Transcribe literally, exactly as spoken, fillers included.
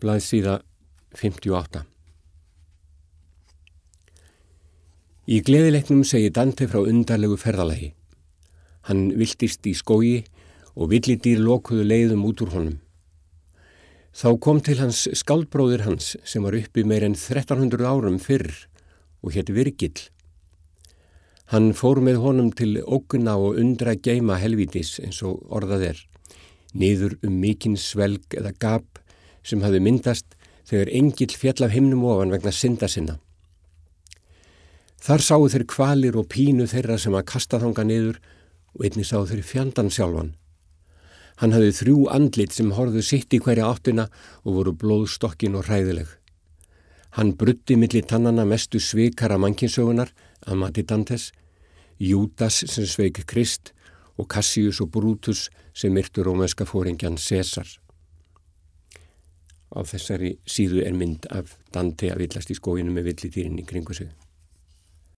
Blaðsíða fimmtíu og átta. Í Gleðileiknum segir Dante frá undarlegu ferðalagi. Hann viltist í skógi og villidýr lokuðu leiðum út úr honum. Þá kom til hans skáldbróðir hans sem var uppi meir en þrettán hundruð árum fyrr og hét Virgill. Hann fór með honum til ógna og undra geima helvítis eins og orðað er, niður um mikinn svelg eða gap sem hafði myndast þegar engill féll af himnum ofan vegna synda sinna. Þar sáu þeir kvalir og pínu þeirra sem að kasta þanga niður og einnig sáu þeir fjandann sjálfan. Hann hafði þrjú andlit sem horfðu sitt í hverja áttina og voru blóðstokkin og hræðileg. Hann bruddi milli tannana mestu svikara mannkynsögunar að mati Dantes, Júdas sem sveik Krist og Cassius og Brutus sem myrtu rómverska foringjan Sesar. Á þessari síðu er mynd af Dante að villast í skóginum með villidýrin í kringu sig.